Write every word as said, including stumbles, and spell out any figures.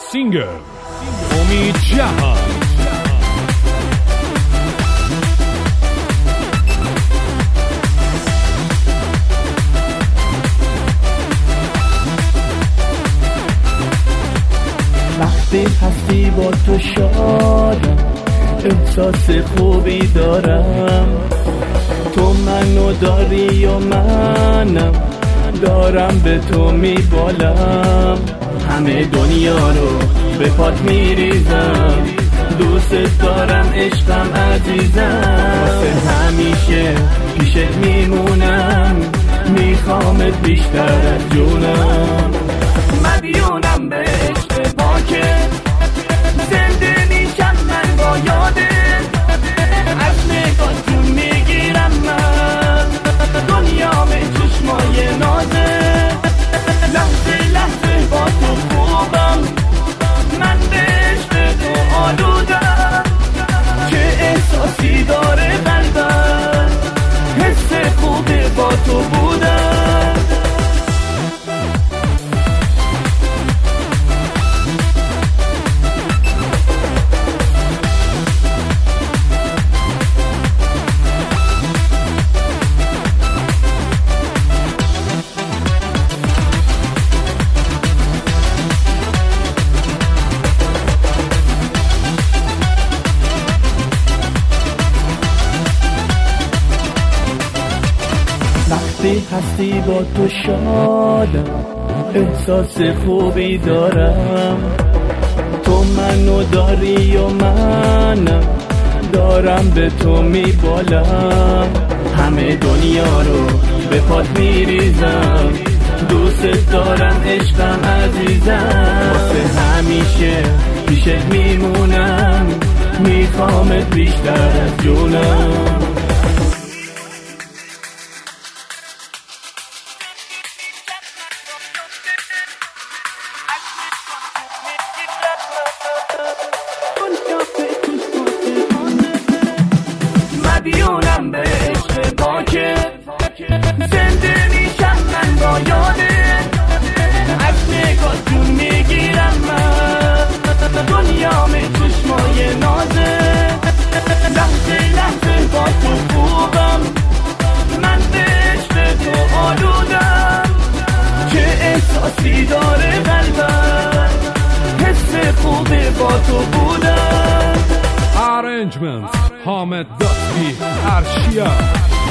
سینگر امید جهان. وقتی هستی با تو شادم، احساس خوبی دارم. تو منو داری و منم دارم به تو میبالم. همه دنیا رو به پات میریزم، دوست دارم عشقم عزیزم. واسه همیشه پیشت میمونم، میخوامت بیشتر از جونم. مدیونم به عشق پاکت، زنده میشم من با یادت. از نگاه جون میگیرم من، دنیام چشمای نازت. لحظه لحظه با تو خوبم، من به عشق تو آلودم. چه احساسی داره قلبم، حس خوبه با تو بودم. وقتی هستی با تو شادم، احساس خوبی دارم. تو منو داری و منم دارم به تو میبالم. همه دنیا رو به پات میریزم، دوست دارم عشقم عزیزم. واسه همیشه پیشت میمونم، میخوامت بیشتر از جونم. مدیونم به عشق پاکت، زنده میشم من با یادت. از نگاه جون میگیرم من، دنیام چشمای نازت. لحظه لحظه با تو خوبم، من به عشق تو آلودم. چه احساسی داره قلبم، حس خوبه با تو بودم. Arrangements حامد دستی ارشیا.